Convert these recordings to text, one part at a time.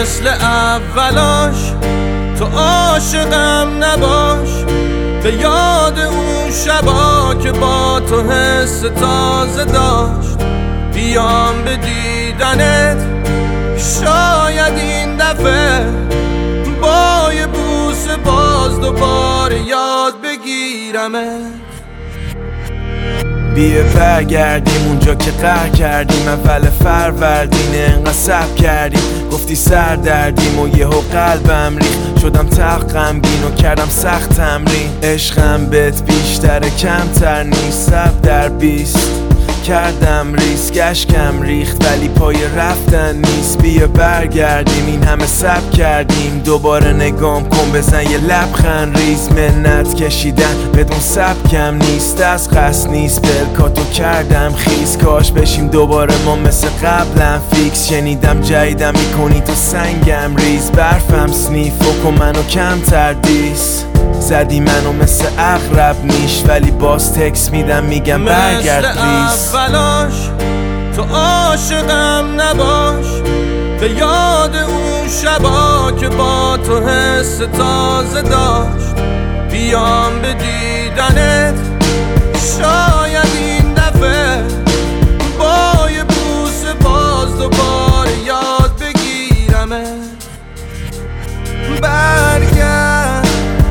مثل اولاش تو عاشقم نباش، به یاد اون شبا که با تو حس تازه داشت. بیام به دیدنت شاید این دفعه با یه بوسه باز دوباره یاد بگیرمت. بیا برگردیم اونجا که قهر کردیم، اول فروردین انقدر صبر کردیم. گفتی سر دردیم و یهو قلبم ریخت، شدم تق غمگین و کردم سخت تمرین. عشقم بهت بیشتر کمتر نیست، 100/20 کردم ریسک، اشکم ریخت ولی پای رفتن نیست. بیا برگردیم این همه صبر کردیم، دوباره نگام کن بزن یه لبخند ریز. منت کشیدن بدون سبکم نیست، از قصد نیست پلکاتو کردم خیز. کاش بشیم دوباره ما مثل قبلم فیکس، شنیدم جدیدم میکنی تو سنگم ریز. برفم سنیف و منو کمتر دیس، زدی منو مثل اغرب نیش ولی باز تکس میدم میگم برگرد پلیز. مثل اولاش تو عاشقم نباش، به یاد اون شبا که با تو حس تازه داشت. بیام به دیدنت شاید این دفعه با یه بوسه باز دوباره یاد بگیرمت. برگرد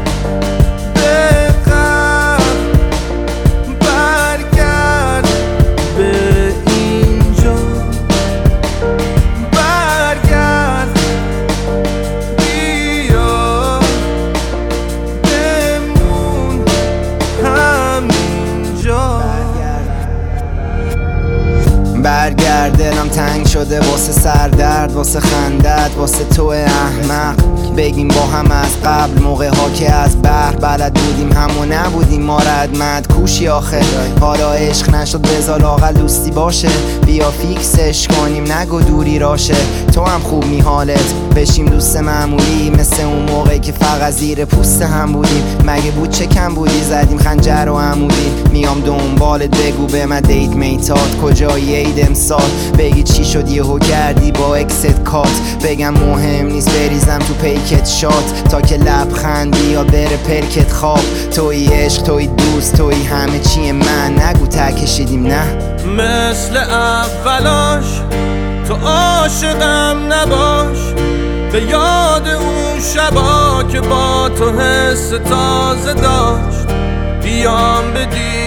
برگرد، دلم تنگ شده واسه سردرد، واسه خندت، واسه تو احمق. بگیم با هم از قبل موقع ها که از بحر بلد بودیم همو نبودیم ما ردمد کوشی آخه. حالا عشق نشد بذار لااقل دوستی باشه، بیا فیکسش کنیم نگو دوری راشه. تو هم خوب می حالت بشیم دوست معمولی، مثل اون موقعی که فقط زیر پوست هم بودیم. مگه بود چه کم بودی زدیم خنجر و عمودی. میام دنبالت بگو به من دیت میتات کجایی عید امسال. بگی چی شد یهو کردی با اکست کات، بگم مهم نیست بریزم تو پیکت شات تا که لبخندی یا بره پرکت خواب. توی عشق توی دوست توی همه چی من، نگو ته کشیدیم نه. مثل اولاش تو عاشقم نباش، به یاد اون شبا که با تو حس تازه داشت. بیام به